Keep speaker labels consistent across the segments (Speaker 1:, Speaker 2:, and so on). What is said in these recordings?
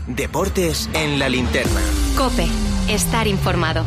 Speaker 1: Deportes en la linterna.
Speaker 2: COPE. Estar informado.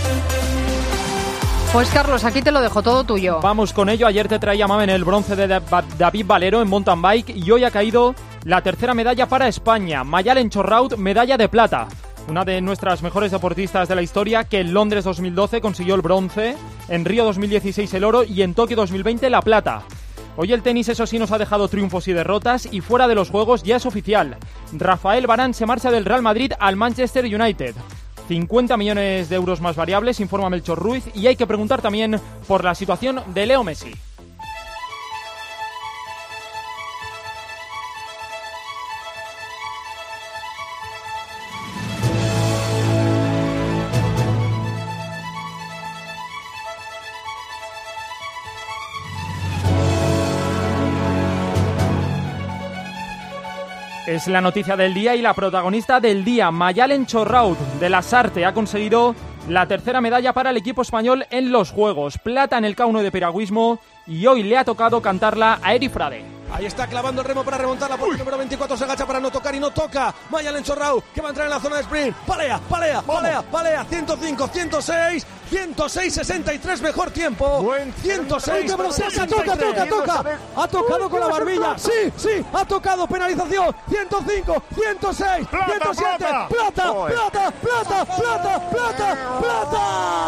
Speaker 3: Pues Carlos, aquí te lo dejo todo tuyo.
Speaker 4: Vamos con ello. Ayer te traía Mamen el bronce de David Valero en mountain bike y hoy ha caído la tercera medalla para España. Mayalen Chorraut, medalla de plata. Una de nuestras mejores deportistas de la historia que en Londres 2012 consiguió el bronce, en Río 2016 el oro y en Tokio 2020 la plata. Hoy el tenis, eso sí, nos ha dejado triunfos y derrotas y fuera de los juegos ya es oficial. Rafael Varane se marcha del Real Madrid al Manchester United. 50 millones de euros más variables, informa Melchor Ruiz, y hay que preguntar también por la situación de Leo Messi. Es la noticia del día y la protagonista del día. Mayalen Chorraut de Lasarte ha conseguido la tercera medalla para el equipo español en los Juegos. Plata en el K1 de piragüismo y hoy le ha tocado cantarla a Eri Frade.
Speaker 5: Ahí está clavando el remo para remontarla porque el número 24 se agacha para no tocar y no toca. Mayalen Chorraut que va a entrar en la zona de sprint. Palea. 105, 106, 63, mejor tiempo. Buen 106, toca. Ha tocado con la barbilla. Sí, ha tocado. Penalización. 105, 106, 107. Plata.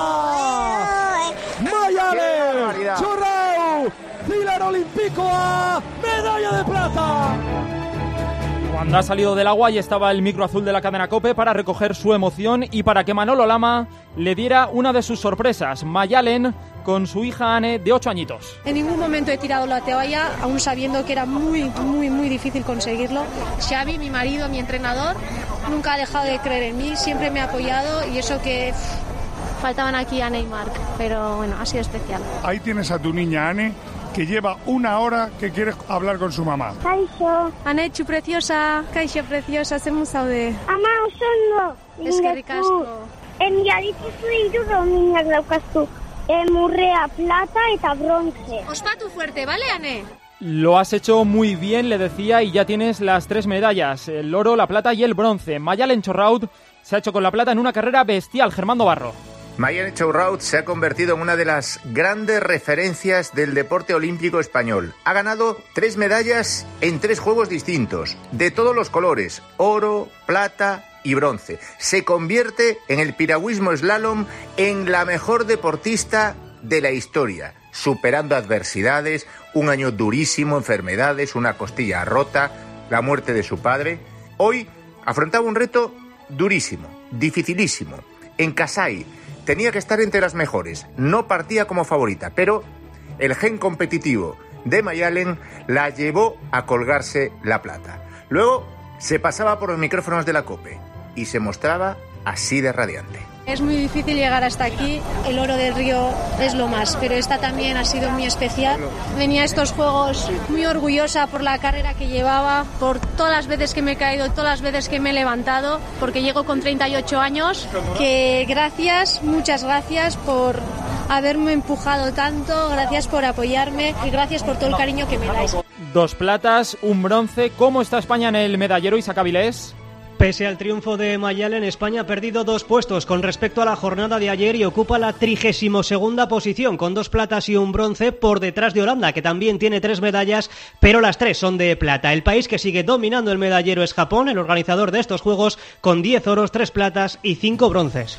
Speaker 5: Mayalen Chorraut. Pilar Olímpico a medalla de plata.
Speaker 4: Cuando ha salido del agua y estaba el micro azul de la cadena COPE para recoger su emoción y para que Manolo Lama le diera una de sus sorpresas. Mayalen con su hija Anne de 8 añitos.
Speaker 6: En ningún momento he tirado la toalla, aún sabiendo que era muy difícil conseguirlo. Xavi, mi marido, mi entrenador, nunca ha dejado de creer en mí, siempre me ha apoyado y eso que faltaban aquí Anne y Marc, pero bueno, ha sido especial.
Speaker 7: Ahí tienes a tu niña Anne, que lleva 1 hora que quiere hablar con su mamá.
Speaker 6: Kaixo. Anetxu preciosa, Kaixo preciosa, zer zaude?
Speaker 8: Ama, oso ondo.
Speaker 6: Eskerrik asko.
Speaker 8: Emiadituzu hiru dominak daukaztu. Murrea, plata eta bronce.
Speaker 6: Ospatu fuerte, ¿vale, Anne?
Speaker 4: Lo has hecho muy bien, le decía, y ya tienes las 3 medallas, el oro, la plata y el bronce. Mayalen Chorraut se ha hecho con la plata en una carrera bestial. Germando Barro.
Speaker 9: Mayalen Chorraut se ha convertido en una de las grandes referencias del deporte olímpico español. Ha ganado 3 medallas en 3 juegos distintos, de todos los colores, oro, plata y bronce. Se convierte en el piragüismo slalom en la mejor deportista de la historia, superando adversidades, un año durísimo, enfermedades, una costilla rota, la muerte de su padre. Hoy afrontaba un reto durísimo, dificilísimo. En Kasai tenía que estar entre las mejores, no partía como favorita, pero el gen competitivo de Mayalen la llevó a colgarse la plata. Luego se pasaba por los micrófonos de la COPE y se mostraba así de radiante.
Speaker 6: Es muy difícil llegar hasta aquí, el oro del Río es lo más, pero esta también ha sido muy especial. Venía a estos Juegos muy orgullosa por la carrera que llevaba, por todas las veces que me he caído, todas las veces que me he levantado, porque llego con 38 años, que gracias, muchas gracias por haberme empujado tanto, gracias por apoyarme y gracias por todo el cariño que me dais.
Speaker 4: 2 platas, 1 bronce. ¿Cómo está España en el medallero, Isaac Avilés?
Speaker 10: Pese al triunfo de Mayalen, España ha perdido 2 puestos con respecto a la jornada de ayer y ocupa la 32ª posición con 2 platas y 1 bronce por detrás de Holanda, que también tiene 3 medallas, pero las 3 son de plata. El país que sigue dominando el medallero es Japón, el organizador de estos Juegos, con 10 oros, 3 platas y 5 bronces.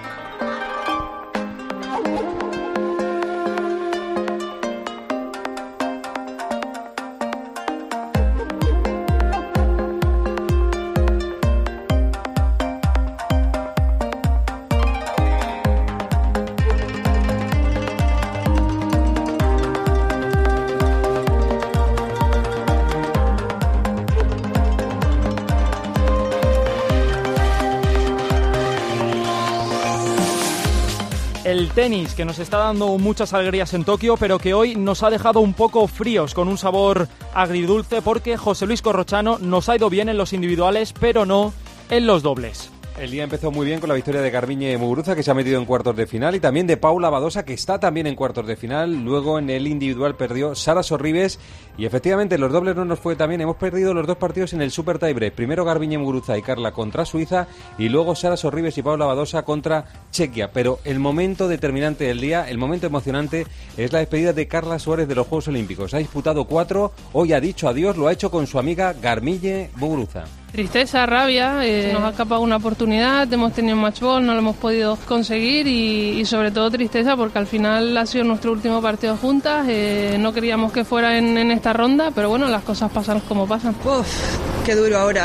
Speaker 4: El tenis, que nos está dando muchas alegrías en Tokio, pero que hoy nos ha dejado un poco fríos, con un sabor agridulce, porque José Luis Corrochano nos ha ido bien en los individuales, pero no en los dobles.
Speaker 11: El día empezó muy bien con la victoria de Garbiñe Muguruza, que se ha metido en cuartos de final, y también de Paula Badosa, que está también en cuartos de final. Luego en el individual perdió Sara Sorribes, y efectivamente los dobles no nos fue tan bien. Hemos perdido los dos partidos en el Super Tiebreak. Primero Garbiñe Muguruza y Carla contra Suiza, y luego Sara Sorribes y Paula Badosa contra Chequia. Pero el momento determinante del día, el momento emocionante, es la despedida de Carla Suárez de los Juegos Olímpicos. Ha disputado 4, hoy ha dicho adiós, lo ha hecho con su amiga Garbiñe Muguruza.
Speaker 12: Tristeza, rabia, nos ha escapado una oportunidad, hemos tenido match ball, no lo hemos podido conseguir y sobre todo tristeza porque al final ha sido nuestro último partido juntas, no queríamos que fuera en esta ronda, pero bueno, las cosas pasan como pasan.
Speaker 13: Qué duro ahora.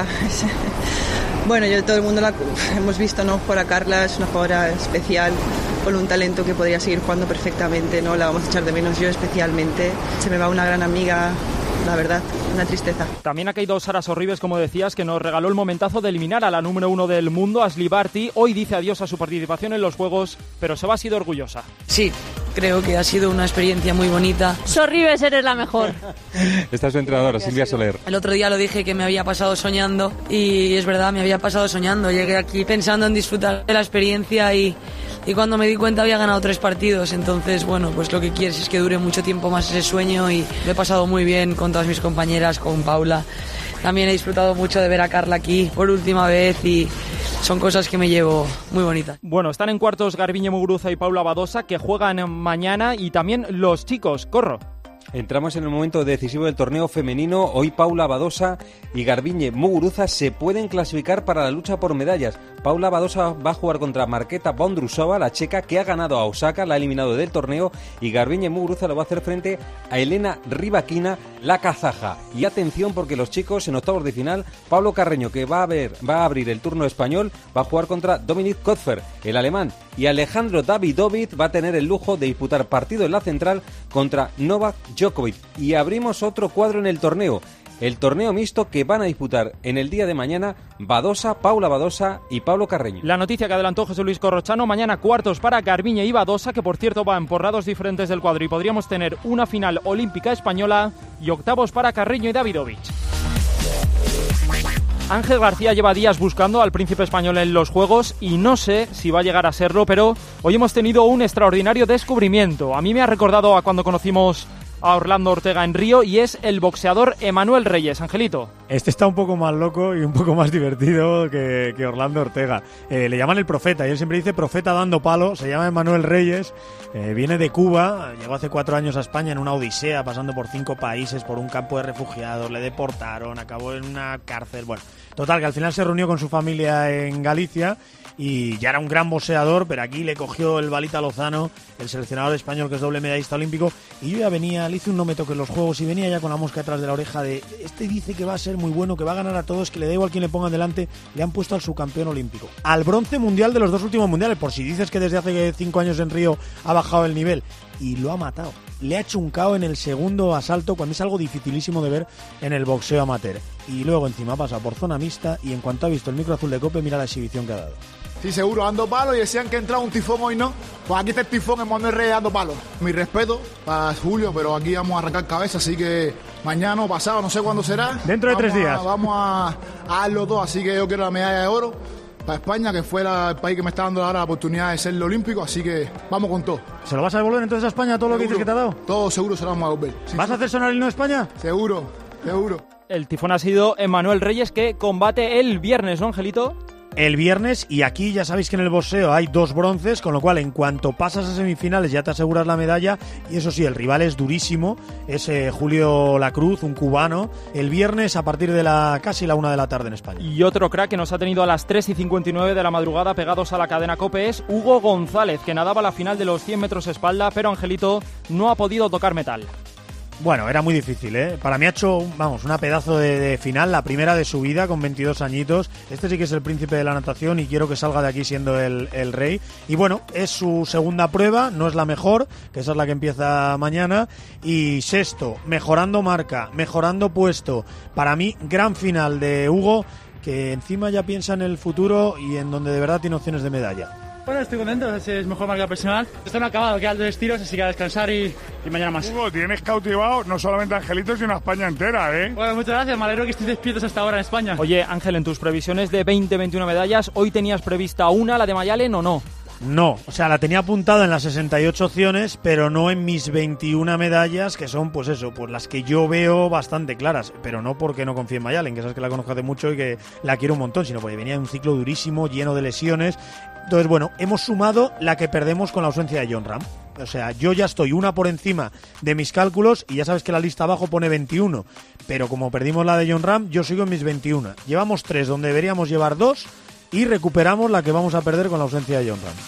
Speaker 13: Bueno, todo el mundo la hemos visto, ¿no? Jugar a Carla, es una jugadora especial, con un talento que podría seguir jugando perfectamente, ¿no? La vamos a echar de menos, yo especialmente. Se me va una gran amiga, la verdad, una tristeza.
Speaker 4: También ha caído Sara Sorribes, como decías, que nos regaló el momentazo de eliminar a la número 1 del mundo, Ashley Barty. Hoy dice adiós a su participación en los Juegos, pero se va, ha sido orgullosa.
Speaker 14: Sí, creo que ha sido una experiencia muy bonita.
Speaker 15: Sorribes, eres la mejor.
Speaker 11: Esta es su entrenadora, Silvia Soler.
Speaker 14: El otro día lo dije que me había pasado soñando y es verdad, me había pasado soñando. Llegué aquí pensando en disfrutar de la experiencia y cuando me di cuenta había ganado 3 partidos. Entonces, bueno, pues lo que quieres es que dure mucho tiempo más ese sueño y lo he pasado muy bien con todas mis compañeras, con Paula. También he disfrutado mucho de ver a Carla aquí por última vez y son cosas que me llevo muy bonitas.
Speaker 4: Bueno, están en cuartos Garbiñe Muguruza y Paula Badosa, que juegan mañana, y también los chicos. Corro.
Speaker 11: Entramos en el momento decisivo del torneo femenino. Hoy Paula Badosa y Garbiñe Muguruza se pueden clasificar para la lucha por medallas. Paula Badosa va a jugar contra Marketa Bondrusova, la checa, que ha ganado a Osaka, la ha eliminado del torneo, y Garbiñe Muguruza lo va a hacer frente a Elena Rybakina, la kazaja. Y atención, porque los chicos en octavos de final, Pablo Carreño, que va a abrir el turno español, va a jugar contra Dominik Kopfer, el alemán, y Alejandro Davidovich va a tener el lujo de disputar partido en la central contra Novak Djokovic. Y abrimos otro cuadro en el torneo mixto, que van a disputar en el día de mañana Badosa, Paula Badosa y Pablo Carreño.
Speaker 4: La noticia que adelantó José Luis Corrochano: mañana cuartos para Garbiñe y Badosa, que por cierto van por lados diferentes del cuadro, y podríamos tener una final olímpica española, y octavos para Carreño y Davidovich. Ángel García lleva días buscando al príncipe español en los Juegos y no sé si va a llegar a serlo, pero hoy hemos tenido un extraordinario descubrimiento. A mí me ha recordado a cuando conocimos a Orlando Ortega en Río, y es el boxeador Emanuel Reyes. Angelito.
Speaker 16: Este está un poco más loco y un poco más divertido que Orlando Ortega. Le llaman el profeta, y él siempre dice profeta dando palo. Se llama Emanuel Reyes, viene de Cuba, llegó hace 4 años a España en una odisea, pasando por 5 países, por un campo de refugiados, le deportaron, acabó en una cárcel. Bueno, total, que al final se reunió con su familia en Galicia y ya era un gran boxeador, pero aquí le cogió el Balita Lozano, el seleccionador español, que es doble medallista olímpico, y yo ya venía, le hice un no me toques los Juegos, y venía ya con la mosca detrás de la oreja de, este dice que va a ser muy bueno, que va a ganar a todos, que le da igual quién le pongan delante. Le han puesto al subcampeón olímpico, al bronce mundial de los 2 últimos mundiales, por si dices que desde hace 5 años en Río ha bajado el nivel, y lo ha matado. Le ha hecho un KO en el segundo asalto, cuando es algo dificilísimo de ver en el boxeo amateur. Y luego encima pasa por zona mixta, y en cuanto ha visto el micro azul de Cope, mira la exhibición que ha dado.
Speaker 17: Sí, seguro, dando palos, y decían que entraba un tifón hoy, ¿no? Pues aquí está el tifón, Emanuel Reyes dando palos. Mi respeto para Julio, pero aquí vamos a arrancar cabeza, así que mañana o pasado, no sé cuándo será.
Speaker 16: Dentro de 3 días.
Speaker 17: Vamos a darlo todo, así que yo quiero la medalla de oro para España, que fue el país que me está dando ahora la oportunidad de ser el olímpico, así que vamos con todo.
Speaker 16: ¿Se lo vas a devolver entonces a España, todo lo que dices que te ha dado?
Speaker 17: Todo seguro se lo vamos a devolver. Sí,
Speaker 16: ¿Vas a hacer sonar el himno de España?
Speaker 17: Seguro, seguro.
Speaker 4: El tifón ha sido Emanuel Reyes, que combate el viernes, ¿no, Angelito?
Speaker 16: El viernes, y aquí ya sabéis que en el boxeo hay 2 bronces, con lo cual en cuanto pasas a semifinales ya te aseguras la medalla, y eso sí, el rival es durísimo, es Julio Lacruz, un cubano, el viernes a partir de casi la 1 de la tarde en España.
Speaker 4: Y otro crack que nos ha tenido a las 3:59 de la madrugada pegados a la cadena COPE es Hugo González, que nadaba la final de los 100 metros espalda, pero Angelito no ha podido tocar metal.
Speaker 16: Bueno, era muy difícil, ¿eh? Para mí ha hecho, una pedazo de final, la primera de su vida, con 22 añitos. Este sí que es el príncipe de la natación y quiero que salga de aquí siendo el rey. Y bueno, es su segunda prueba, no es la mejor, que esa es la que empieza mañana. Y sexto, mejorando marca, mejorando puesto. Para mí, gran final de Hugo, que encima ya piensa en el futuro y en donde de verdad tiene opciones de medalla.
Speaker 15: Bueno, estoy contento, es mejor marca personal. Esto no ha acabado, quedan 2 tiros, así que a descansar y mañana más.
Speaker 7: Hugo, tienes cautivado no solamente a Angelito, sino a España entera, ¿eh?
Speaker 15: Bueno, muchas gracias, me alegro que estéis despiertos hasta ahora en España.
Speaker 4: Oye, Ángel, en tus previsiones de 20-21 medallas, ¿hoy tenías prevista una, la de Mayalen, o no?
Speaker 16: No, o sea, la tenía apuntada en las 68 opciones, pero no en mis 21 medallas, que son, pues eso, pues las que yo veo bastante claras, pero no porque no confíe en Mayalen, que sabes que la conozco hace mucho y que la quiero un montón, sino porque venía de un ciclo durísimo, lleno de lesiones. Entonces, bueno, hemos sumado la que perdemos con la ausencia de Jon Rahm. O sea, yo ya estoy una por encima de mis cálculos y ya sabes que la lista abajo pone 21, pero como perdimos la de Jon Rahm, yo sigo en mis 21. Llevamos 3 donde deberíamos llevar 2 y recuperamos la que vamos a perder con la ausencia de Jon Rahm.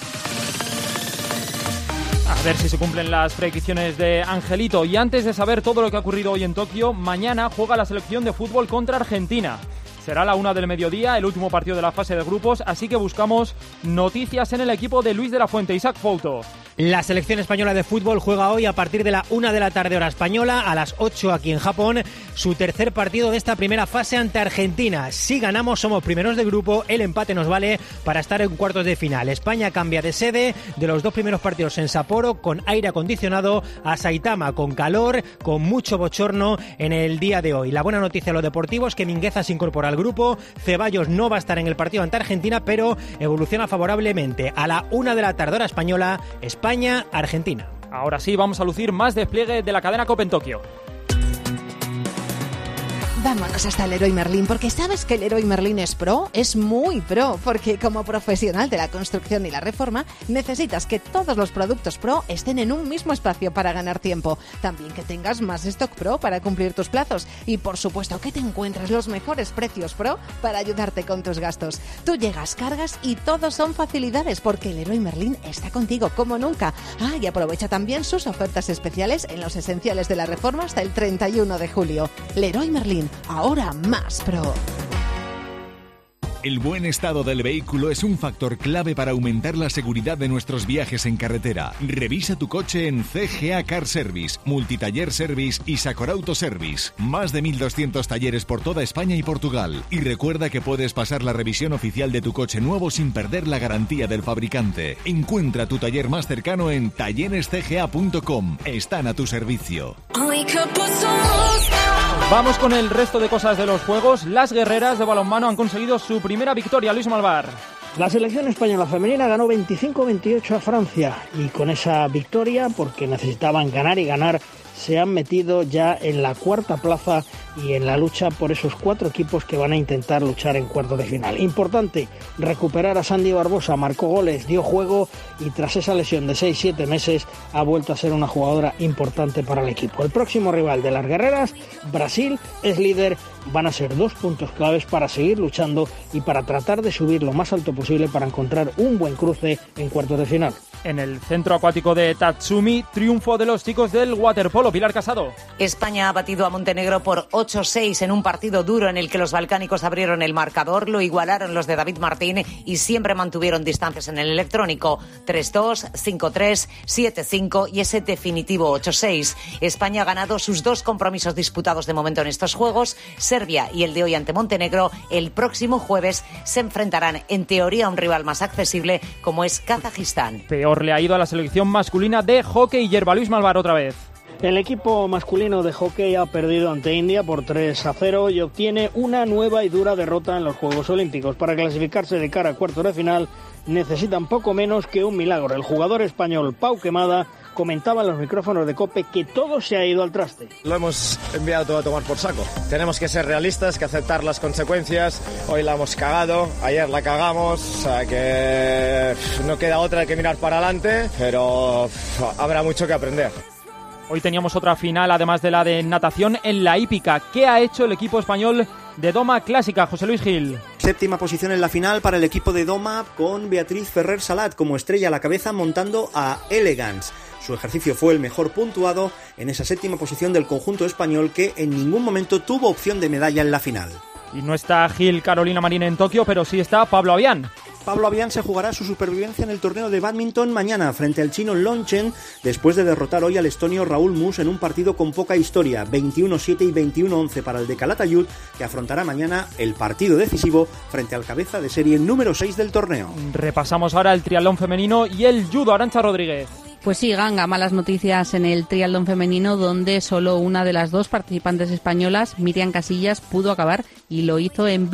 Speaker 4: A ver si se cumplen las predicciones de Angelito. Y antes de saber todo lo que ha ocurrido hoy en Tokio, mañana juega la selección de fútbol contra Argentina. Será a la 1 del mediodía, el último partido de la fase de grupos, así que buscamos noticias en el equipo de Luis de la Fuente. Isaac Fouto.
Speaker 10: La selección española de fútbol juega hoy a partir de la 1 de la tarde hora española, a las 8 aquí en Japón, su tercer partido de esta primera fase ante Argentina. Si ganamos somos primeros de grupo, el empate nos vale para estar en cuartos de final. España cambia de sede de los 2 primeros partidos en Sapporo con aire acondicionado a Saitama con calor, con mucho bochorno en el día de hoy. La buena noticia a los deportivos es que Mingueza se incorpora al grupo, Ceballos no va a estar en el partido ante Argentina, pero evoluciona favorablemente. A la 1 de la tarde hora española, España-Argentina.
Speaker 4: Ahora sí, vamos a lucir más despliegue de la cadena COPE en Tokio.
Speaker 18: Vámonos hasta Leroy Merlin, porque ¿sabes que Leroy Merlin es pro? Es muy pro, porque como profesional de la construcción y la reforma, necesitas que todos los productos pro estén en un mismo espacio para ganar tiempo. También que tengas más stock pro para cumplir tus plazos. Y por supuesto que te encuentres los mejores precios pro para ayudarte con tus gastos. Tú llegas, cargas y todo son facilidades, porque Leroy Merlin está contigo como nunca. Ah, y aprovecha también sus ofertas especiales en los esenciales de la reforma hasta el 31 de julio. Leroy Merlin. Ahora más pro.
Speaker 19: El buen estado del vehículo es un factor clave para aumentar la seguridad de nuestros viajes en carretera. Revisa tu coche en CGA Car Service, Multitaller Service y Sacor Auto Service. Más de 1.200 talleres por toda España y Portugal. Y recuerda que puedes pasar la revisión oficial de tu coche nuevo sin perder la garantía del fabricante. Encuentra tu taller más cercano en tallerescga.com. Están a tu servicio.
Speaker 4: Vamos con el resto de cosas de los juegos. Las guerreras de balonmano han conseguido su primera victoria. Luis Malvar.
Speaker 20: La selección española femenina ganó 25-28 a Francia y con esa victoria, porque necesitaban ganar y ganar, se han metido ya en la cuarta plaza y en la lucha por esos 4 equipos que van a intentar luchar en cuartos de final. Importante recuperar a Sandy Barbosa, marcó goles, dio juego y tras esa lesión de 6-7 meses ha vuelto a ser una jugadora importante para el equipo. El próximo rival de las guerreras, Brasil, es líder. Van a ser 2 puntos claves para seguir luchando y para tratar de subir lo más alto posible para encontrar un buen cruce en cuartos de final.
Speaker 4: En el centro acuático de Tatsumi, triunfo de los chicos del waterpolo. Pilar Casado.
Speaker 21: España ha batido a Montenegro por 8-6 en un partido duro en el que los balcánicos abrieron el marcador, lo igualaron los de David Martín y siempre mantuvieron distancias en el electrónico. 3-2, 5-3, 7-5 y ese definitivo 8-6. España ha ganado sus 2 compromisos disputados de momento en estos juegos. Serbia y el de hoy ante Montenegro. El próximo jueves se enfrentarán en teoría a un rival más accesible como es Kazajistán.
Speaker 4: Peor le ha ido a la selección masculina de hockey hierba. Luis Malvar otra vez.
Speaker 20: El equipo masculino de hockey ha perdido ante India por 3-0 y obtiene una nueva y dura derrota en los Juegos Olímpicos. Para clasificarse de cara a cuartos de final necesitan poco menos que un milagro. El jugador español Pau Quemada comentaba en los micrófonos de COPE que todo se ha ido al traste.
Speaker 22: Lo hemos enviado todo a tomar por saco. Tenemos que ser realistas, que aceptar las consecuencias. Hoy la hemos cagado, ayer la cagamos, o sea que no queda otra que mirar para adelante, pero habrá mucho que aprender.
Speaker 4: Hoy teníamos otra final, además de la de natación, en la hípica. ¿Qué ha hecho el equipo español de Doma Clásica? José Luis Gil.
Speaker 23: Séptima posición en la final para el equipo de Doma, con Beatriz Ferrer Salat como estrella a la cabeza montando a Elegance. Su ejercicio fue el mejor puntuado en esa séptima posición del conjunto español, que en ningún momento tuvo opción de medalla en la final.
Speaker 4: Y no está Gil Carolina Marín en Tokio, pero sí está Pablo Avián.
Speaker 23: Pablo Avián se jugará su supervivencia en el torneo de bádminton mañana frente al chino Long Chen, después de derrotar hoy al estonio Raúl Mus en un partido con poca historia, 21-7 y 21-11 para el de Calatayud, que afrontará mañana el partido decisivo frente al cabeza de serie número 6 del torneo.
Speaker 4: Repasamos ahora el triatlón femenino y el judo. Arantxa Rodríguez.
Speaker 1: Pues sí, Ganga, malas noticias en el triatlón femenino, donde solo una de las dos participantes españolas, Miriam Casillas, pudo acabar y lo hizo en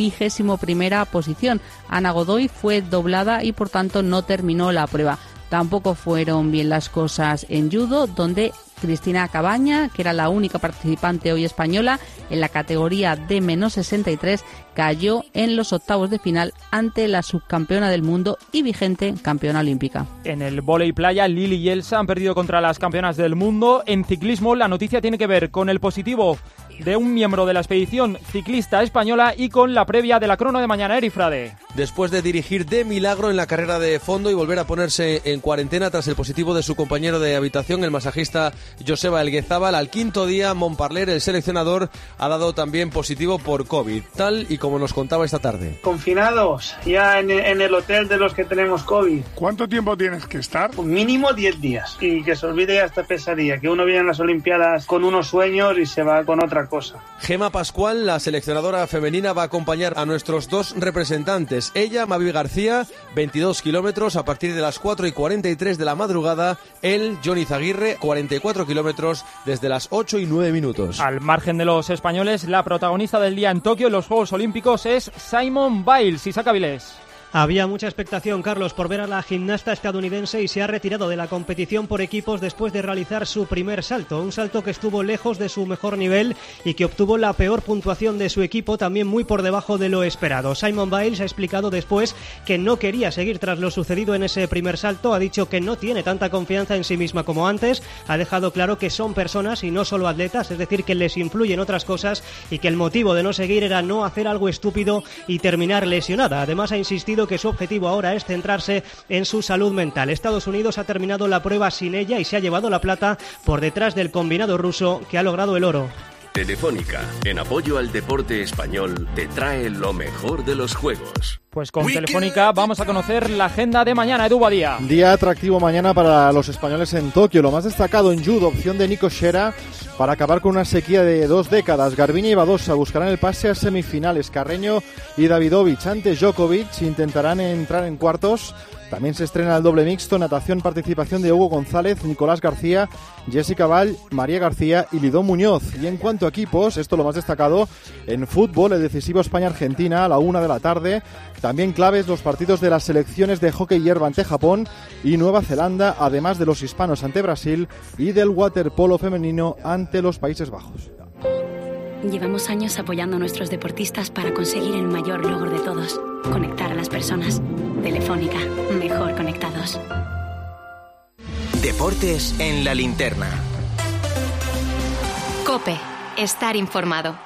Speaker 1: 21ª posición. Ana Godoy fue doblada y por tanto no terminó la prueba. Tampoco fueron bien las cosas en judo, donde Cristina Cabaña, que era la única participante hoy española en la categoría de -63, cayó en los octavos de final ante la subcampeona del mundo y vigente campeona olímpica.
Speaker 4: En el vóley playa, Lili y Elsa han perdido contra las campeonas del mundo. En ciclismo, la noticia tiene que ver con el positivo de un miembro de la expedición ciclista española y con la previa de la crono de mañana. Eri Frade.
Speaker 5: Después de dirigir de milagro en la carrera de fondo y volver a ponerse en cuarentena tras el positivo de su compañero de habitación, el masajista Joseba Elguezábal, al quinto día, Montparler, el seleccionador, ha dado también positivo por COVID, tal y como nos contaba esta tarde.
Speaker 2: Confinados ya en el hotel de los que tenemos COVID.
Speaker 7: ¿Cuánto tiempo tienes que estar?
Speaker 2: Pues mínimo 10 días. Y que se olvide ya esta pesadilla, que uno viene a las Olimpiadas con unos sueños y se va con otra cosa.
Speaker 5: Gema Pascual, la seleccionadora femenina, va a acompañar a nuestros dos representantes. Ella, Mavi García, 22 kilómetros a partir de las 4:43 de la madrugada. Él, Johnny Zaguirre, 44 kilómetros desde las 8:09.
Speaker 4: Al margen de los españoles, la protagonista del día en Tokio en los Juegos Olímpicos es Simone Biles. Isaac Avilés.
Speaker 10: Había mucha expectación, Carlos, por ver a la gimnasta estadounidense y se ha retirado de la competición por equipos después de realizar su primer salto. Un salto que estuvo lejos de su mejor nivel y que obtuvo la peor puntuación de su equipo, también muy por debajo de lo esperado. Simone Biles ha explicado después que no quería seguir tras lo sucedido en ese primer salto. Ha dicho que no tiene tanta confianza en sí misma como antes. Ha dejado claro que son personas y no solo atletas, es decir, que les influyen otras cosas y que el motivo de no seguir era no hacer algo estúpido y terminar lesionada. Además, ha insistido que su objetivo ahora es centrarse en su salud mental. Estados Unidos ha terminado la prueba sin ella y se ha llevado la plata por detrás del combinado ruso, que ha logrado el oro.
Speaker 3: Telefónica, en apoyo al deporte español, te trae lo mejor de los juegos.
Speaker 4: Pues con Telefónica vamos a conocer la agenda de mañana. Edu Badía.
Speaker 24: Día atractivo mañana para los españoles en Tokio. Lo más destacado en judo, opción de Nico Shera para acabar con una sequía de 2 décadas. Garbiñe y Badosa buscarán el pase a semifinales. Carreño y Davidovich ante Djokovic intentarán entrar en cuartos. También se estrena el doble mixto, natación, participación de Hugo González, Nicolás García, Jessica Vall, María García y Lidó Muñoz. Y en cuanto a equipos, esto lo más destacado, en fútbol, el decisivo España-Argentina a la 1 de la tarde. También claves los partidos de las selecciones de hockey hierba ante Japón y Nueva Zelanda, además de los hispanos ante Brasil y del waterpolo femenino ante los Países Bajos.
Speaker 25: Llevamos años apoyando a nuestros deportistas para conseguir el mayor logro de todos, conectar a las personas. Telefónica, mejor conectados.
Speaker 26: Deportes en la linterna.
Speaker 27: COPE, estar informado.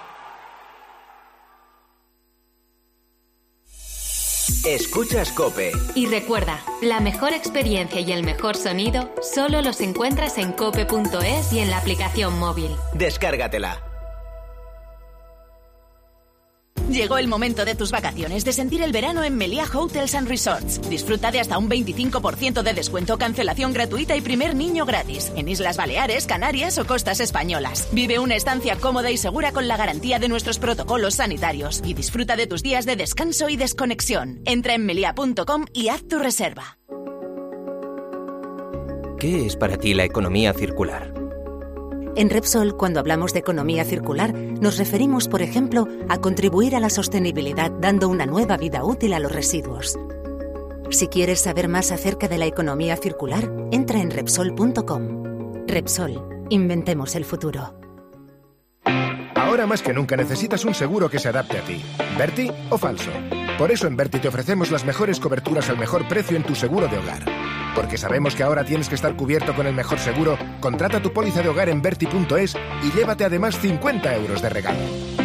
Speaker 26: Escuchas COPE.
Speaker 27: Y recuerda, la mejor experiencia y el mejor sonido solo los encuentras en cope.es y en la aplicación móvil.
Speaker 26: Descárgatela.
Speaker 28: Llegó el momento de tus vacaciones, de sentir el verano en Meliá Hotels & Resorts. Disfruta de hasta un 25% de descuento, cancelación gratuita y primer niño gratis. En Islas Baleares, Canarias o costas españolas. Vive una estancia cómoda y segura con la garantía de nuestros protocolos sanitarios. Y disfruta de tus días de descanso y desconexión. Entra en meliá.com y haz tu reserva.
Speaker 26: ¿Qué es para ti la economía circular?
Speaker 29: En Repsol, cuando hablamos de economía circular, nos referimos, por ejemplo, a contribuir a la sostenibilidad dando una nueva vida útil a los residuos. Si quieres saber más acerca de la economía circular, entra en Repsol.com. Repsol, inventemos el futuro.
Speaker 30: Ahora más que nunca necesitas un seguro que se adapte a ti. ¿Berti o falso? Por eso en Berti te ofrecemos las mejores coberturas al mejor precio en tu seguro de hogar. Porque sabemos que ahora tienes que estar cubierto con el mejor seguro. Contrata tu póliza de hogar en Berti.es y llévate además 50 euros de regalo.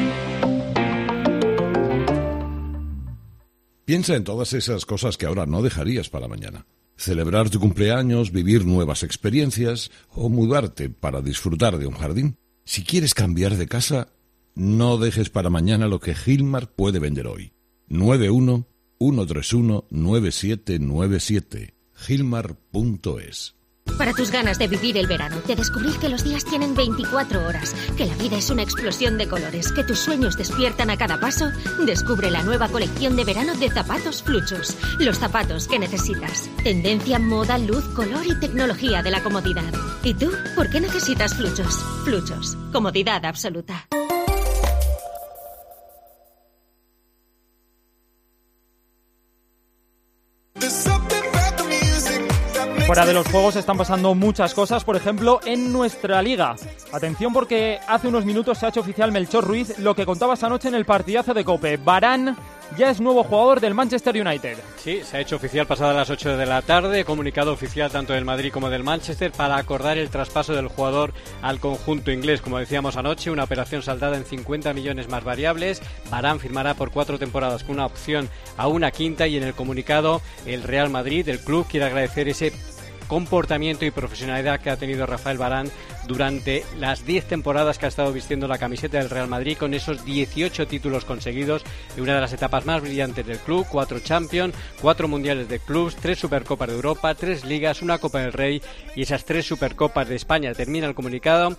Speaker 31: Piensa en todas esas cosas que ahora no dejarías para mañana. Celebrar tu cumpleaños, vivir nuevas experiencias o mudarte para disfrutar de un jardín. Si quieres cambiar de casa, no dejes para mañana lo que Gilmar puede vender hoy. 131-9797. Gilmar.es.
Speaker 27: Para tus ganas de vivir el verano, de descubrir que los días tienen 24 horas, que la vida es una explosión de colores, que tus sueños despiertan a cada paso, descubre la nueva colección de verano de zapatos Fluchos. Los zapatos que necesitas. Tendencia, moda, luz, color y tecnología de la comodidad. ¿Y tú? ¿Por qué necesitas Fluchos? Fluchos. Comodidad absoluta.
Speaker 4: Fuera de los juegos están pasando muchas cosas, por ejemplo, en nuestra liga. Atención porque hace unos minutos se ha hecho oficial Melchor Ruiz lo que contabas anoche en el partidazo de COPE. Varane ya es nuevo jugador del Manchester United.
Speaker 6: Sí, se ha hecho oficial pasadas las 8 de la tarde, comunicado oficial tanto del Madrid como del Manchester para acordar el traspaso del jugador al conjunto inglés. Como decíamos anoche, una operación saldada en 50 millones más variables. Varane firmará por 4 temporadas con una opción a una quinta y en el comunicado el Real Madrid, el club, quiere agradecer ese comportamiento y profesionalidad que ha tenido Rafael Varane durante las 10 temporadas que ha estado vistiendo la camiseta del Real Madrid, con esos 18 títulos conseguidos en una de las etapas más brillantes del club, 4 Champions, 4 Mundiales de Clubs, 3 Supercopas de Europa, 3 Ligas, una Copa del Rey y esas 3 Supercopas de España. Termina el comunicado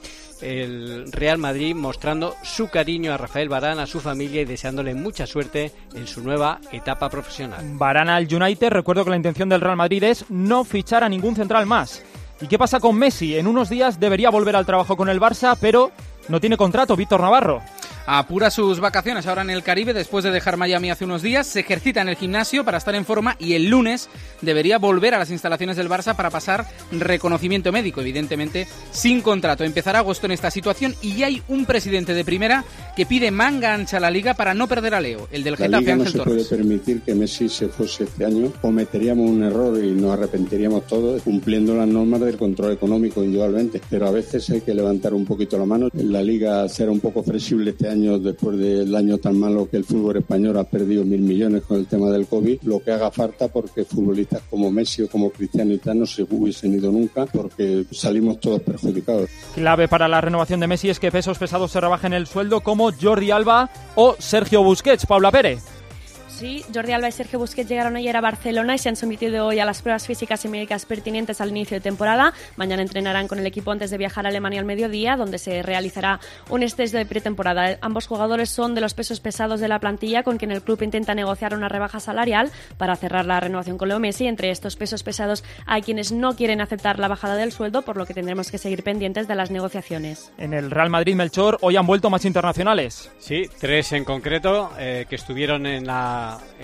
Speaker 6: el Real Madrid mostrando su cariño a Rafael Varane, a su familia y deseándole mucha suerte en su nueva etapa profesional.
Speaker 4: Varane al United. Recuerdo que la intención del Real Madrid es no fichar a ningún central más. ¿Y qué pasa con Messi? En unos días debería volver al trabajo con el Barça, pero no tiene contrato. Víctor Navarro.
Speaker 8: Apura sus vacaciones ahora en el Caribe después de dejar Miami hace unos días, se ejercita en el gimnasio para estar en forma y el lunes debería volver a las instalaciones del Barça para pasar reconocimiento médico, evidentemente sin contrato. Empezará agosto en esta situación y ya hay un presidente de primera que pide manga ancha a la Liga para no perder a Leo, el del Getafe, Ángel Torres.
Speaker 9: La Liga no se puede permitir que Messi se fuese este año, cometeríamos un error y nos arrepentiríamos todos cumpliendo las normas del control económico indudablemente, pero a veces hay que levantar un poquito la mano. La Liga será un poco flexible este año después del año tan malo que el fútbol español ha perdido 1.000 millones con el tema del COVID, lo que haga falta, porque futbolistas como Messi o como Cristiano y tal no se hubiesen ido nunca porque salimos todos perjudicados.
Speaker 4: Clave para la renovación de Messi es que pesos pesados se rebajen el sueldo como Jordi Alba o Sergio Busquets. Paula Pérez.
Speaker 11: Sí, Jordi Alba y Sergio Busquets llegaron ayer a Barcelona y se han sometido hoy a las pruebas físicas y médicas pertinentes al inicio de temporada. Mañana entrenarán con el equipo antes de viajar a Alemania al mediodía, donde se realizará un test de pretemporada. Ambos jugadores son de los pesos pesados de la plantilla, con quien el club intenta negociar una rebaja salarial para cerrar la renovación con Leo Messi. Entre estos pesos pesados hay quienes no quieren aceptar la bajada del sueldo, por lo que tendremos que seguir pendientes de las negociaciones.
Speaker 4: En el Real Madrid, Melchor, hoy han vuelto más internacionales.
Speaker 6: Sí, 3 en concreto que estuvieron en la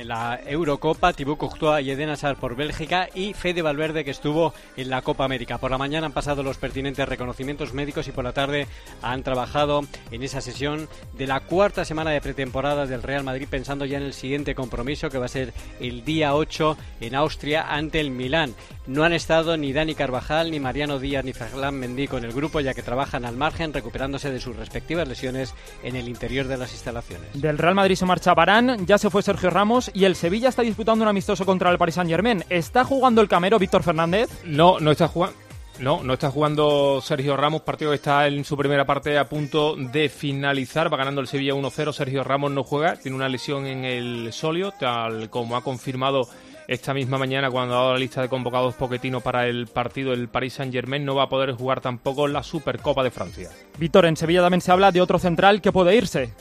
Speaker 6: Eurocopa: Thibaut Courtois y Eden Hazard por Bélgica y Fede Valverde, que estuvo en la Copa América. Por la mañana han pasado los pertinentes reconocimientos médicos y por la tarde han trabajado en esa sesión de la 4ª semana de pretemporada del Real Madrid, pensando ya en el siguiente compromiso, que va a ser el día 8 en Austria ante el Milán. No han estado ni Dani Carvajal, ni Mariano Díaz, ni Ferland Mendy con el grupo, ya que trabajan al margen, recuperándose de sus respectivas lesiones en el interior de las instalaciones.
Speaker 4: Del Real Madrid se marcha Varane, ya se fue Sergio Ramos y el Sevilla está disputando un amistoso contra el Paris Saint-Germain. ¿Está jugando el camero Víctor Fernández?
Speaker 12: No está jugando. No está jugando Sergio Ramos, partido que está en su primera parte a punto de finalizar. Va ganando el Sevilla 1-0, Sergio Ramos no juega, tiene una lesión en el sóleo, tal como ha confirmado esta misma mañana cuando ha dado la lista de convocados Pochettino para el partido del Paris Saint-Germain. No va a poder jugar tampoco la Supercopa de Francia.
Speaker 4: Víctor, en Sevilla también se habla de otro central que puede irse.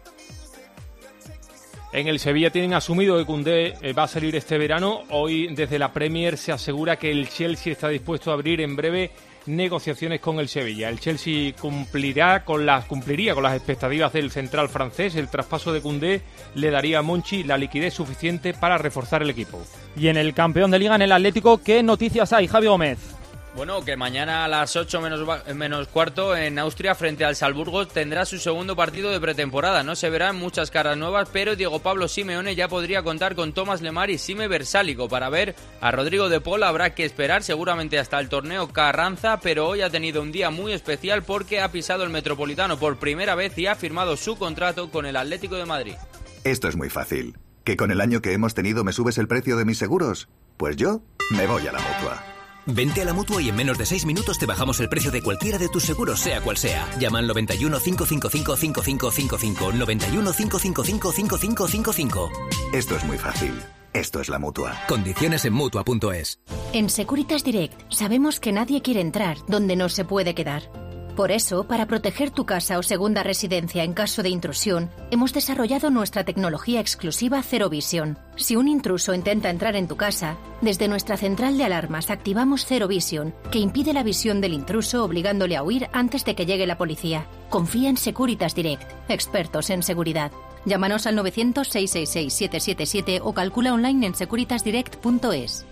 Speaker 12: En el Sevilla tienen asumido que Koundé va a salir este verano. Hoy desde la Premier se asegura que el Chelsea está dispuesto a abrir en breve negociaciones con el Sevilla. El Chelsea cumpliría con las expectativas del central francés. El traspaso de Koundé le daría a Monchi la liquidez suficiente para reforzar el equipo.
Speaker 4: Y en el campeón de Liga, en el Atlético, ¿qué noticias hay, Javi Gómez?
Speaker 13: Bueno, que mañana a las 8 menos cuarto en Austria frente al Salzburgo tendrá su segundo partido de pretemporada. No se verán muchas caras nuevas, pero Diego Pablo Simeone ya podría contar con Thomas Lemar y Sime Versálico. Para ver a Rodrigo de Paul habrá que esperar seguramente hasta el torneo Carranza, pero hoy ha tenido un día muy especial porque ha pisado el Metropolitano por primera vez y ha firmado su contrato con el Atlético de Madrid.
Speaker 14: Esto es muy fácil. ¿Que con el año que hemos tenido me subes el precio de mis seguros? Pues yo me voy a la Mutua.
Speaker 15: Vente a la Mutua y en menos de 6 minutos te bajamos el precio de cualquiera de tus seguros, sea cual sea. Llama al 91 555 5555. 91 555 5555.
Speaker 14: Esto es muy fácil. Esto es la Mutua.
Speaker 15: Condiciones en Mutua.es.
Speaker 27: En Securitas Direct sabemos que nadie quiere entrar donde no se puede quedar. Por eso, para proteger tu casa o segunda residencia en caso de intrusión, hemos desarrollado nuestra tecnología exclusiva Zero Vision. Si un intruso intenta entrar en tu casa, desde nuestra central de alarmas activamos Zero Vision, que impide la visión del intruso obligándole a huir antes de que llegue la policía. Confía en Securitas Direct, expertos en seguridad. Llámanos al 900-666-777 o calcula online en securitasdirect.es.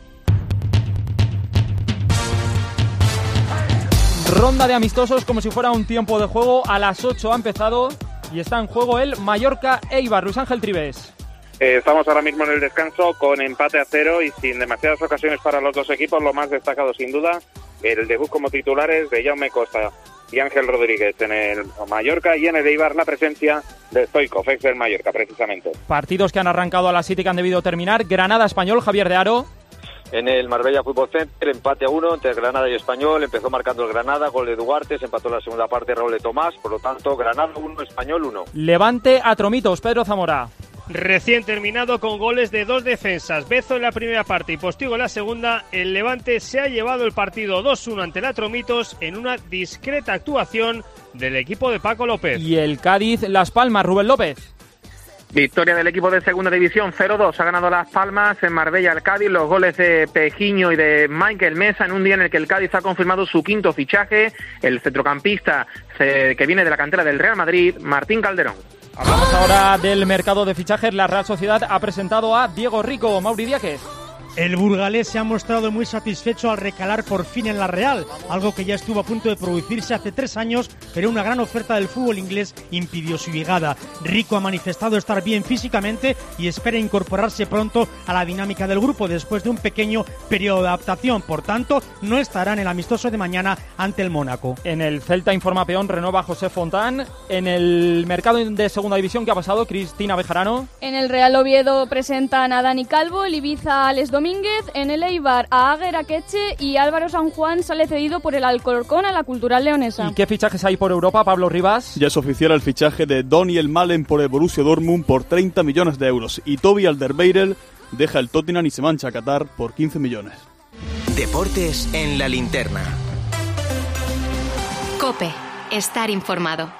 Speaker 4: Ronda de amistosos como si fuera un tiempo de juego. A las 8 ha empezado y está en juego el Mallorca-Eibar. Luis Ángel Trives.
Speaker 1: Estamos ahora mismo en el descanso con empate a 0 y sin demasiadas ocasiones para los dos equipos. Lo más destacado, sin duda, el debut como titulares de Jaume Costa y Ángel Rodríguez en el Mallorca, y en el Eibar la presencia de Stoichkov, ex del Mallorca, precisamente.
Speaker 4: Partidos que han arrancado a las 7 y que han debido terminar. Granada-Español, Javier de Haro.
Speaker 2: En el Marbella Fútbol Center, empate a 1 entre Granada y Español. Empezó marcando el Granada, gol de Duarte, se empató en la segunda parte Raúl de Tomás. Por lo tanto, Granada 1, Español 1.
Speaker 4: Levante a Tromitos, Pedro Zamora.
Speaker 7: Recién terminado con goles de dos defensas, Bezo en la primera parte y Postigo en la segunda, el Levante se ha llevado el partido 2-1 ante la Tromitos en una discreta actuación del equipo de Paco López.
Speaker 4: Y el Cádiz, Las Palmas, Rubén López.
Speaker 16: Victoria del equipo de segunda división, 0-2, ha ganado Las Palmas en Marbella el Cádiz, los goles de Pejiño y de Michael Mesa en un día en el que el Cádiz ha confirmado su quinto fichaje, el centrocampista que viene de la cantera del Real Madrid, Martín Calderón.
Speaker 4: Hablamos ahora del mercado de fichajes. La Real Sociedad ha presentado a Diego Rico. Mauri Díaz.
Speaker 17: El burgalés se ha mostrado muy satisfecho al recalar por fin en la Real, algo que ya estuvo a punto de producirse hace 3 años, pero una gran oferta del fútbol inglés impidió su llegada. Rico ha manifestado estar bien físicamente y espera incorporarse pronto a la dinámica del grupo después de un pequeño periodo de adaptación. Por tanto, no estará en el amistoso de mañana ante el Mónaco.
Speaker 4: En el Celta informa Peón, renueva José Fontán. En el mercado de segunda división, ¿qué ha pasado? Cristina Bejarano.
Speaker 18: En el Real Oviedo presentan a Dani Calvo, el Ibiza a Alex Domínguez, en el Eibar a Aguer Akeche y Álvaro San Juan sale cedido por el Alcorcón a la Cultural Leonesa.
Speaker 4: ¿Y qué fichajes hay por Europa, Pablo Rivas?
Speaker 19: Ya es oficial el fichaje de Daniel Malen por el Borussia Dortmund por 30 millones de euros y Toby Alderweireld deja el Tottenham y se mancha a Qatar por 15 millones.
Speaker 26: Deportes en la linterna.
Speaker 27: COPE. Estar informado.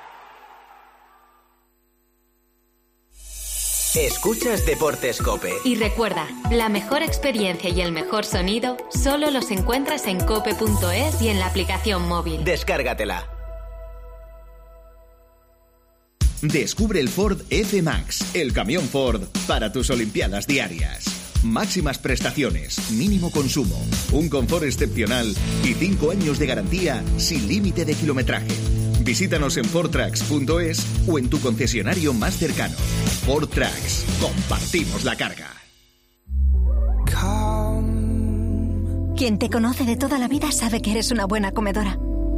Speaker 26: Escuchas Deportes COPE.
Speaker 27: Y recuerda, la mejor experiencia y el mejor sonido solo los encuentras en cope.es y en la aplicación móvil.
Speaker 26: Descárgatela.
Speaker 20: Descubre el Ford F-Max, el camión Ford para tus olimpiadas diarias. Máximas prestaciones, mínimo consumo, un confort excepcional y 5 años de garantía sin límite de kilometraje. Visítanos en fordtrucks.es o en tu concesionario más cercano. Ford Trucks, compartimos la carga.
Speaker 29: Quien te conoce de toda la vida sabe que eres una buena comedora.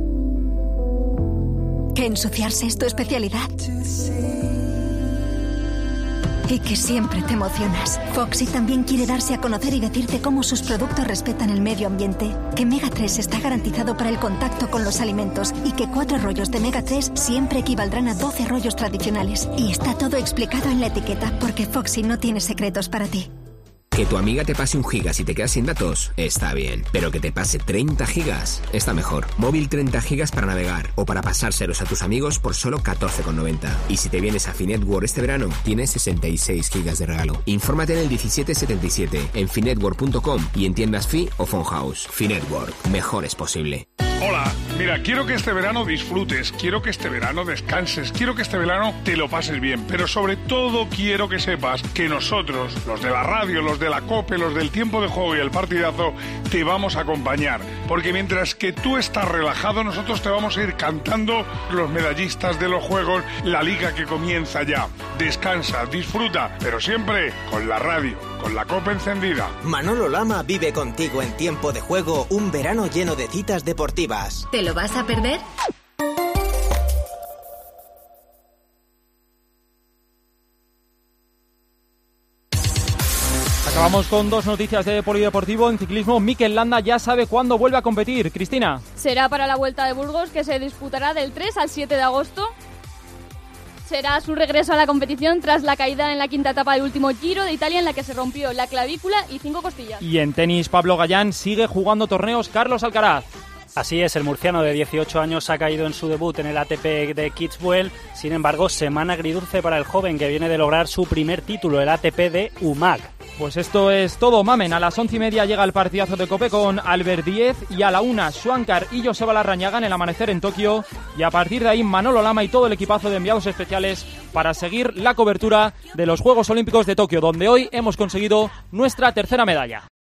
Speaker 29: Que ensuciarse es tu especialidad. Y que siempre te emocionas. Foxy también quiere darse a conocer y decirte cómo sus productos respetan el medio ambiente. Que Mega 3 está garantizado para el contacto con los alimentos y que 4 rollos de Mega 3 siempre equivaldrán a 12 rollos tradicionales. Y está todo explicado en la etiqueta porque Foxy no tiene secretos para ti.
Speaker 15: Que tu amiga te pase 1 giga si te quedas sin datos, está bien. Pero que te pase 30 gigas, está mejor. Móvil 30 gigas para navegar o para pasárselos a tus amigos por solo 14,90. Y si te vienes a Finetworld este verano, tienes 66 gigas de regalo. Infórmate en el 1777, en finetworld.com y en tiendas Fi o Phone House. Finetworld, mejor es posible.
Speaker 21: Hola, mira, quiero que este verano disfrutes, quiero que este verano descanses, quiero que este verano te lo pases bien, pero sobre todo quiero que sepas que nosotros, los de la radio, los de la COPE, los del tiempo de juego y el partidazo, te vamos a acompañar, porque mientras que tú estás relajado, nosotros te vamos a ir cantando los medallistas de los juegos, la liga que comienza ya. Descansa, disfruta, pero siempre con la radio, con la COPE encendida.
Speaker 26: Manolo Lama vive contigo en tiempo de juego un verano lleno de citas deportivas.
Speaker 27: ¿Te lo vas a perder?
Speaker 4: Acabamos con 2 noticias de polideportivo. En ciclismo, Mikel Landa ya sabe cuándo vuelve a competir. Cristina.
Speaker 18: Será para la Vuelta de Burgos, que se disputará del 3 al 7 de agosto. Será su regreso a la competición tras la caída en la quinta etapa del último Giro de Italia, en la que se rompió la clavícula y 5 costillas.
Speaker 4: Y en tenis, Pablo Gallán sigue jugando torneos. Carlos Alcaraz.
Speaker 3: Así es, el murciano de 18 años ha caído en su debut en el ATP de Kitzbühel. Sin embargo, semana agridulce para el joven que viene de lograr su primer título, el ATP de UMAG.
Speaker 4: Pues esto es todo, mamen. A las 11:30 llega el partidazo de COPE con Albert Díez y a la 1 Swankar y Joseba Larrañaga en el amanecer en Tokio. Y a partir de ahí Manolo Lama y todo el equipazo de enviados especiales para seguir la cobertura de los Juegos Olímpicos de Tokio, donde hoy hemos conseguido nuestra tercera medalla.